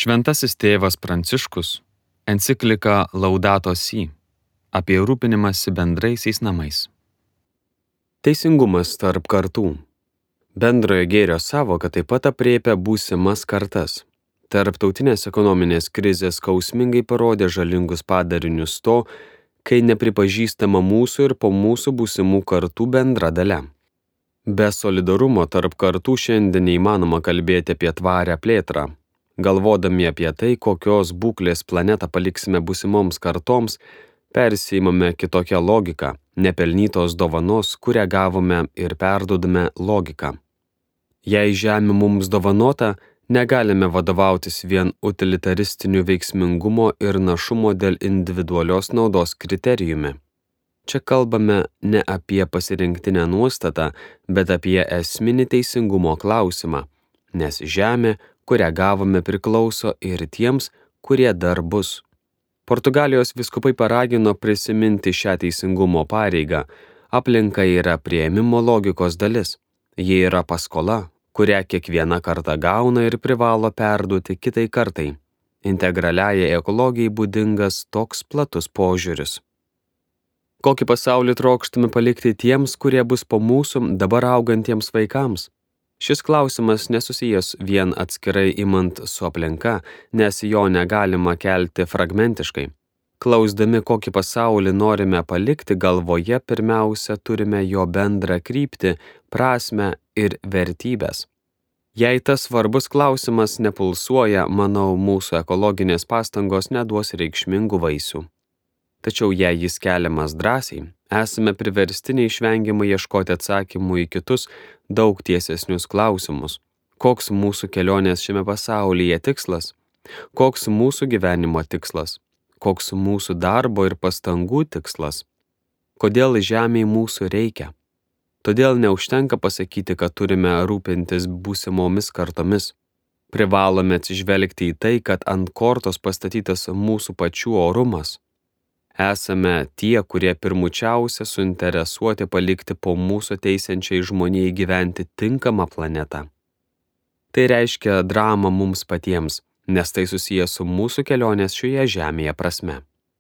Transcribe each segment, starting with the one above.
Šventasis tėvas Pranciškus enciklika Laudato Si apie rūpinimąsi bendraisiais namais. Teisingumas tarp kartų. Bendrojo gėrio sąvoka taip pat aprėpia būsimas kartas. Tarptautinės ekonominės krizės skausmingai parodė žalingus padarinius to, kai nepripažįstama mūsų ir po mūsų būsimų kartų bendra dalia. Be solidarumo tarp kartų šiandien neįmanoma kalbėti apie tvarią plėtrą. Galvodami apie tai, kokios būklės planetą paliksime būsimoms kartoms, persiimame kitokią logiką, nepelnytos dovanos, kurią gavome ir perduodame logiką. Jei žemė mums dovanota, negalime vadovautis vien utilitaristiniu veiksmingumo ir našumo dėl individualios naudos kriterijumi. Čia kalbame ne apie pasirinktinę nuostatą, bet apie esminį teisingumo klausimą, nes žemė, kurią gavome, priklauso ir tiems, kurie dar bus. Portugalijos vyskupai paragino prisiminti šią teisingumo pareigą. Aplinka yra priėmimo logikos dalis. Ji yra paskola, kurią kiekviena karta gauna ir privalo perduoti kitai kartai. Integraliajai ekologijai būdingas toks platus požiūris. Kokį pasaulį trokštame palikti tiems, kurie bus po mūsų dabar augantiems vaikams? Šis klausimas nesusijęs vien atskirai imant su aplinka, nes jo negalima kelti fragmentiškai. Klausdami, kokį pasaulį norime palikti, galvoje pirmiausia turime jo bendrą kryptį, prasmę ir vertybės. Jei tas svarbus klausimas nepulsuoja, manau, mūsų ekologinės pastangos neduos reikšmingų vaisių. Tačiau jei jis keliamas drąsiai, esame priversti neišvengiamai ieškoti atsakymų į kitus, daug tiesesnius klausimus. Koks mūsų kelionės šiame pasaulyje tikslas? Koks mūsų gyvenimo tikslas? Koks mūsų darbo ir pastangų tikslas? Kodėl žemei mūsų reikia? Todėl neužtenka pasakyti, kad turime rūpintis būsimomis kartomis. Privalome atsižvelgti į tai, kad ant kortos pastatytas mūsų pačių orumas. Esame tie, kurie pirmučiausia suinteresuoti palikti po mūsų teisiančiai žmonijai gyventi tinkamą planetą. Tai reiškia dramą mums patiems, nes tai susijęs su mūsų kelionės šioje žemėje prasme.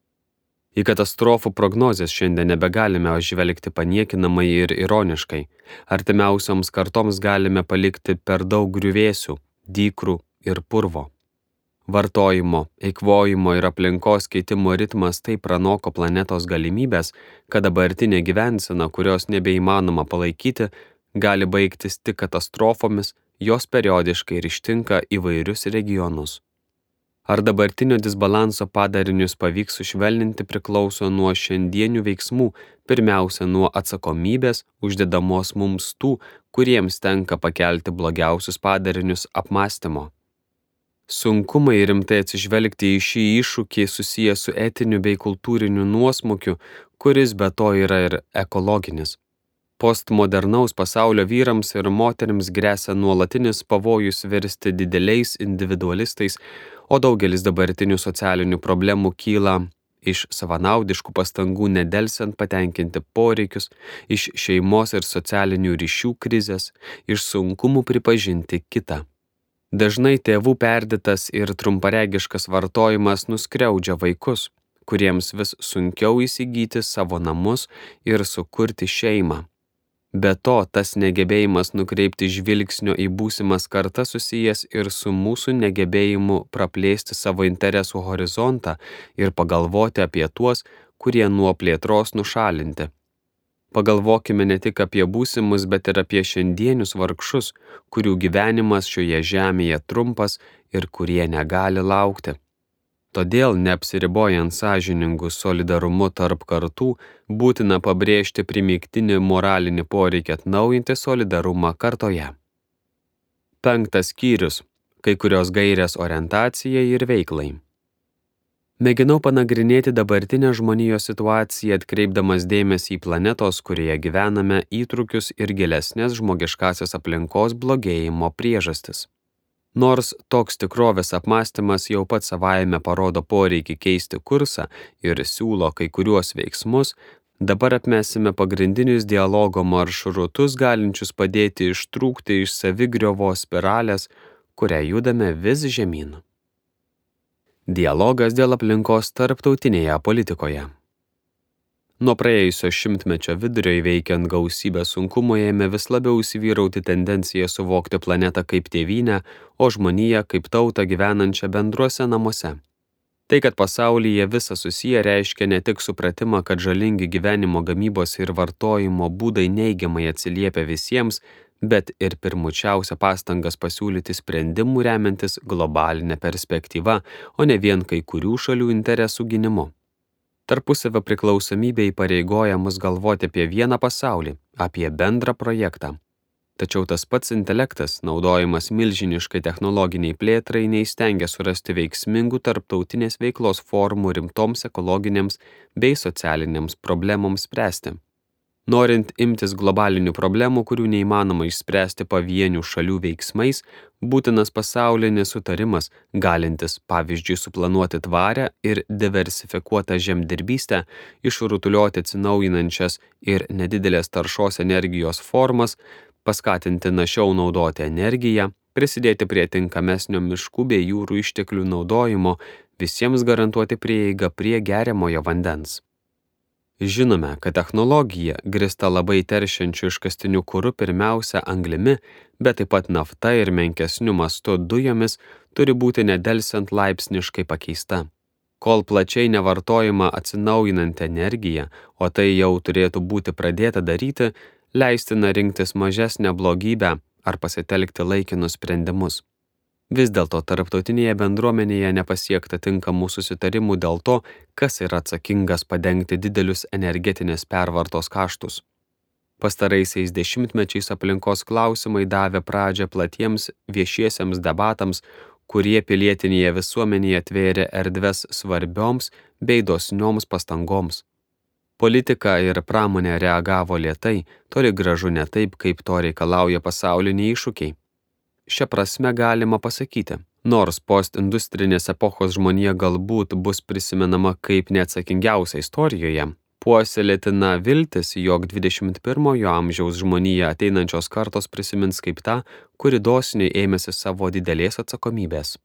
Į katastrofų prognozes šiandien nebegalime žvelgti paniekinamai ir ironiškai. Artimiausioms kartoms galime palikti per daug griuvėsių, dykrų ir purvo. Vartojimo, eikvojimo ir aplinkos keitimo ritmas taip pranoko planetos galimybės, kad dabartinė gyvensena, kurios nebeįmanoma palaikyti, gali baigtis tik katastrofomis, jos periodiškai ištinka įvairius regionus. Ar dabartinio disbalanso padarinius pavyks sušvelninti priklauso nuo šiandienių veiksmų, pirmiausia nuo atsakomybės uždedamos mums tų, kuriems tenka pakelti blogiausius padarinius apmąstymo. Sunkumai rimtai atsižvelgti į šį iššūkį susiję su etiniu bei kultūriniu nuosmukiu, kuris be to yra ir ekologinis. Postmodernaus pasaulio vyrams ir moterims gresia nuolatinis pavojus virsti dideliais individualistais, o daugelis dabartinių socialinių problemų kyla iš savanaudiškų pastangų nedelsiant patenkinti poreikius, iš šeimos ir socialinių ryšių krizės, iš sunkumų pripažinti kitą. Dažnai tėvų perdėtas ir trumparegiškas vartojimas nuskriaudžia vaikus, kuriems vis sunkiau įsigyti savo namus ir sukurti šeimą. Be to, tas negebėjimas nukreipti žvilgsnio į būsimas kartas susijęs ir su mūsų negebėjimu praplėsti savo interesų horizontą ir pagalvoti apie tuos, kurie nuo plėtros nušalinti. Pagalvokime ne tik apie būsimus, bet ir apie šiandienius vargšus, kurių gyvenimas šioje žemėje trumpas ir kurie negali laukti. Todėl, neapsiribojant sąžiningų solidarumu tarp kartų, būtina pabrėžti primygtinį moralinį poreikį atnaujinti solidarumą kartoje. 5 skyrius. Kai kurios gairės orientacijai ir veiklai. Mėginau panagrinėti dabartinę žmonijos situaciją, atkreipdamas dėmesį į planetos, kurioje gyvename, įtrūkius ir gilesnės žmogiškasios aplinkos blogėjimo priežastis. Nors toks tikrovės apmąstymas jau pats savaime parodo poreikį keisti kursą ir siūlo kai kuriuos veiksmus, dabar apmesime pagrindinius dialogo maršrutus, galinčius padėti ištrūkti iš savigriovos spiralės, kurią judame vis žemyn. Dialogas dėl aplinkos tarptautinėje politikoje. Nuo praėjusio šimtmečio vidurio įveikiant gausybę sunkumų ėmė vis labiau įsivyrauti tendencija suvokti planetą kaip tėvynę, o žmoniją kaip tautą gyvenančią bendruose namuose. Tai, kad pasaulyje visa susiję, reiškia ne tik supratimą, kad žalingi gyvenimo gamybos ir vartojimo būdai neigiamai atsiliepia visiems, bet ir pirmučiausia pastangas pasiūlyti sprendimų remiantis globalinę perspektyvą, o ne vien kai kurių šalių interesų gynimu. Tarpusavio priklausomybė įpareigoja mus galvoti apie vieną pasaulį, apie bendrą projektą. Tačiau tas pats intelektas, naudojamas milžiniškai technologiniai plėtrai, neįstengia surasti veiksmingų tarptautinės veiklos formų rimtoms ekologinėms bei socialinėms problemoms spręsti. Norint imtis globalinių problemų, kurių neįmanoma išspręsti pavienių šalių veiksmais, būtinas pasaulinis sutarimas, galintis, pavyzdžiui, suplanuoti tvarią ir diversifikuotą žemdirbystę, išrutulioti atsinaujinančias ir nedidelės taršos energijos formas, paskatinti našiau naudoti energiją, prisidėti prie tinkamesnio miškų bei jūrų išteklių naudojimo, visiems garantuoti prieigą prie geriamojo vandens. Žinome, kad technologija, grįsta labai teršiančių iškastiniu kuru pirmiausia anglimi, bet taip pat nafta ir menkesniu mastu dujomis, turi būti nedelsiant laipsniškai pakeista. Kol plačiai nevartojama atsinaujinanti energija, o tai jau turėtų būti pradėta daryti, leistina rinktis mažesnę blogybę ar pasitelkti laikinus sprendimus. Vis dėlto tarptautinėje bendruomenėje nepasiekta tinkamų susitarimų dėl to, kas yra atsakingas padengti didelius energetinės pervartos kaštus. Pastaraisiais dešimtmečiais aplinkos klausimai davė pradžią platiems viešiesiems debatams, kurie pilietinėje visuomenėje atvėrė erdves svarbioms bei dosnioms pastangoms. Politika ir pramonė reagavo lėtai, toli gražu ne taip, kaip to reikalauja pasauliniai iššūkiai. Šia prasme galima pasakyti, nors postindustrinės epochos žmonija galbūt bus prisimenama kaip neatsakingiausia istorijoje, puoselėtina viltis, jog 21 amžiaus žmonija ateinančios kartos prisimins kaip tą, kuri dosniai ėmėsi savo didelės atsakomybės.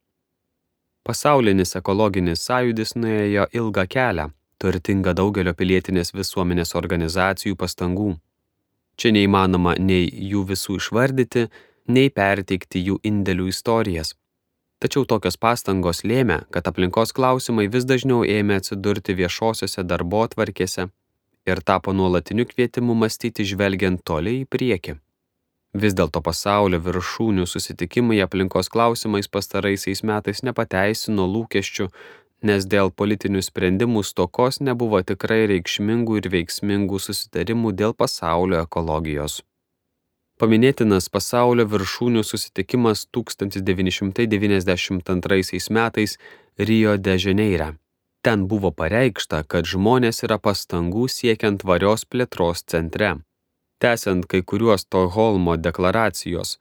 Pasaulinis ekologinis sąjūdis nuėjo ilgą kelią, turtinga daugelio pilietinės visuomenės organizacijų pastangų. Čia neįmanoma nei jų visų išvardyti, nei perteikti jų indėlių istorijas. Tačiau tokios pastangos lėmė, kad aplinkos klausimai vis dažniau ėmė atsidurti viešosiose darbotvarkėse ir tapo nuolatiniu kvietimu mąstyti žvelgiant toli į priekį. Vis dėlto pasaulio viršūnių susitikimai aplinkos klausimais pastaraisiais metais nepateisino lūkesčių, nes dėl politinių sprendimų stokos nebuvo tikrai reikšmingų ir veiksmingų susitarimų dėl pasaulio ekologijos. Paminėtinas pasaulio viršūnių susitikimas 1992 metais Rio de Žaneire. Ten buvo pareikšta, kad žmonės yra pastangų siekiant tvarios plėtros centre. Tęsiant kai kuriuos Stokholmo deklaracijos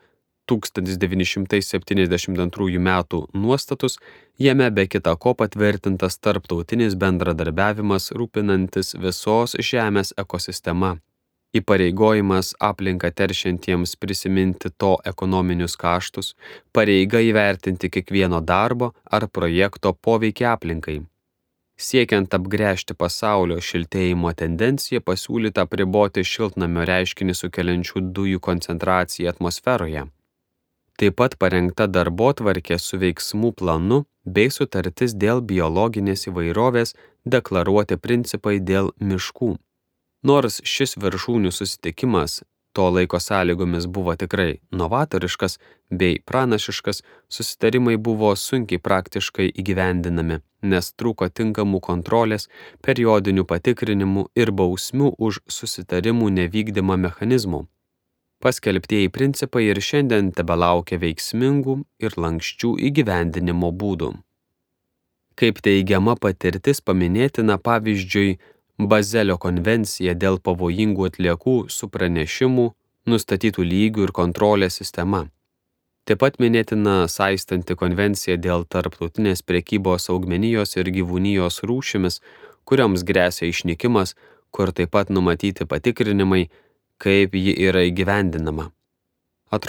1972 metų nuostatus, jame be kita ko patvirtintas tarptautinis bendradarbiavimas rūpinantis visos Žemės ekosistema. Įpareigojimas aplinką teršiantiems prisiminti to ekonominius kaštus, pareiga įvertinti kiekvieno darbo ar projekto poveikį aplinkai. Siekiant apgręžti pasaulio šiltėjimo tendenciją, pasiūlyta apriboti šiltnamio reiškinį sukeliančių dujų koncentraciją atmosferoje. Taip pat parengta darbotvarkė su veiksmų planu bei sutartis dėl biologinės įvairovės, deklaruoti principai dėl miškų. Nors šis viršūnių susitikimas to laiko sąlygomis buvo tikrai novatoriškas bei pranašiškas, susitarimai buvo sunkiai praktiškai įgyvendinami, nes trūko tinkamų kontrolės, periodinių patikrinimų ir bausmių už susitarimų nevykdymą mechanizmų. Paskelbtieji principai ir šiandien tebelaukia veiksmingų ir lanksčių įgyvendinimo būdų. Kaip teigiama patirtis paminėtina pavyzdžiui Bazelio konvencija dėl pavojingų atliekų su pranešimu, nustatytų lygių ir kontrolės sistema. Taip pat minėtina saistanti konvencija dėl tarptautinės prekybos augmenijos ir gyvūnijos rūšimis, kurioms gresia išnykimas, kur taip pat numatyti patikrinimai, kaip ji yra įgyvendinama. Atrodo,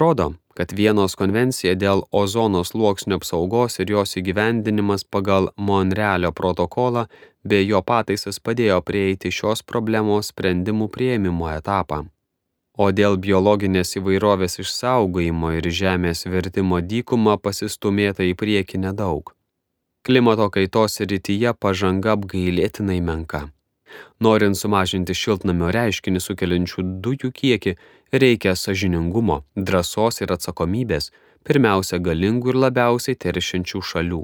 kad Vienos konvencija dėl ozono sluoksnio apsaugos ir jos įgyvendinimas pagal Monrealio protokolą bei jo pataisas padėjo prieiti šios problemos sprendimų priėmimo etapą. O dėl biologinės įvairovės išsaugojimo ir žemės vertimo dykumą pasistumėta į priekį nedaug. Klimato kaitos srityje pažanga apgailėtinai menka. Norint sumažinti šiltnamio reiškinį sukeliančių dujų kiekį, reikia sąžiningumo, drąsos ir atsakomybės, pirmiausia galingų ir labiausiai teršiančių šalių.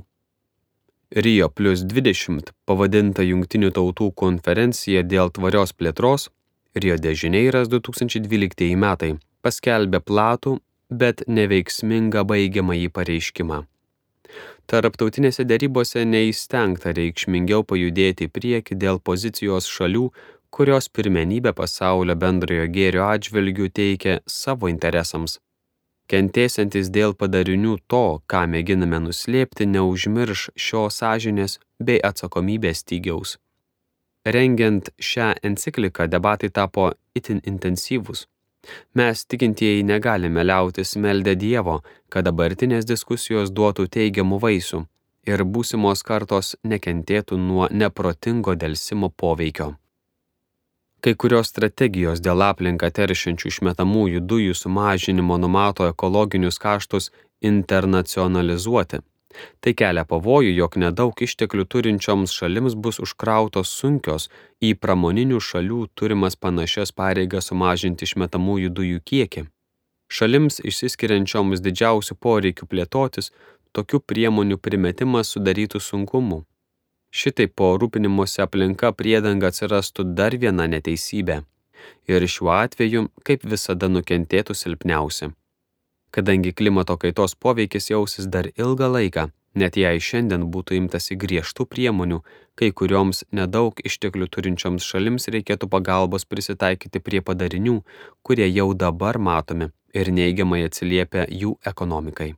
Rio +20 pavadinta Jungtinių tautų konferencija dėl tvarios plėtros, Rio de Žaneiras 2012 metai, paskelbė platų, bet neveiksmingą baigiamąjį pareiškimą. Tarptautinėse derybose neįstengta reikšmingiau pajudėti į priekį dėl pozicijos šalių, kurios pirmenybę pasaulio bendrojo gėrio atžvilgių teikia savo interesams. Kentėsiantis dėl padarinių to, ką mėginame nuslėpti, neužmirš šio sąžinės bei atsakomybės stygiaus. Rengiant šią encikliką, debatai tapo itin intensyvūs. Mes tikintieji negalime liautis meldę Dievo, kad dabartinės diskusijos duotų teigiamų vaisių ir būsimos kartos nekentėtų nuo neprotingo delsimo poveikio. Kai kurios strategijos dėl aplinką teršiančių išmetamųjų dujų sumažinimo numato ekologinius kaštus internacionalizuoti. Tai kelia pavojų, jog nedaug išteklių turinčioms šalims bus užkrautos sunkios į pramoninių šalių turimas panašias pareigas sumažinti išmetamųjų dujų kiekį. Šalims išsiskiriančioms didžiausių poreikių plėtotis, tokių priemonių primetimas sudarytų sunkumų. Šitaip po rūpinimuose aplinka priedanga atsirastų dar viena neteisybė. Ir šiuo atveju, kaip visada, nukentėtų silpniausi. Kadangi klimato kaitos poveikis jausis dar ilgą laiką, net jei šiandien būtų imtasi griežtų priemonių, kai kurioms nedaug išteklių turinčioms šalims reikėtų pagalbos prisitaikyti prie padarinių, kurie jau dabar matomi ir neigiamai atsiliepia jų ekonomikai.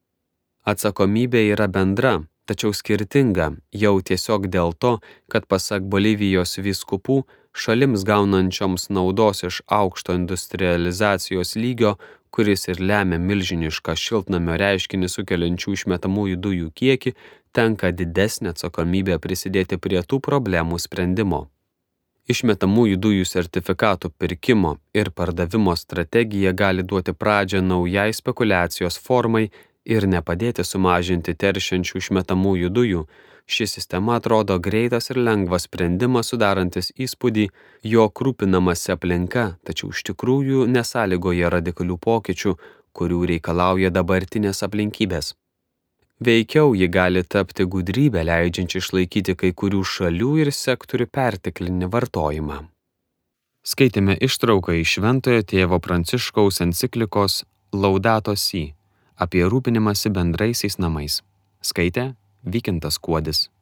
Atsakomybė yra bendra, tačiau skirtinga jau tiesiog dėl to, kad pasak Bolivijos vyskupų, šalims gaunančioms naudos iš aukšto industrializacijos lygio, kuris ir lemia milžinišką šiltnamio reiškinį sukeliančių išmetamųjų dujų kiekį, tenka didesnė atsakomybė prisidėti prie tų problemų sprendimo. Išmetamųjų dujų sertifikatų pirkimo ir pardavimo strategija gali duoti pradžią naujai spekulacijos formai ir nepadėti sumažinti teršiančių išmetamųjų dujų. Ši sistema atrodo greitas ir lengvas sprendimas, sudarantis įspūdį, jog rūpinamasi aplinka, tačiau iš tikrųjų nesąlygoja radikalių pokyčių, kurių reikalauja dabartinės aplinkybės. Veikiau ji gali tapti gudrybę, leidžiančią išlaikyti kai kurių šalių ir sektorių perteklinį vartojimą. Skaitėme ištrauką iš Šventojo tėvo Pranciškaus enciklikos Laudato Si apie rūpinimąsi bendraisiais namais. Skaitė Vykintas Kuodis.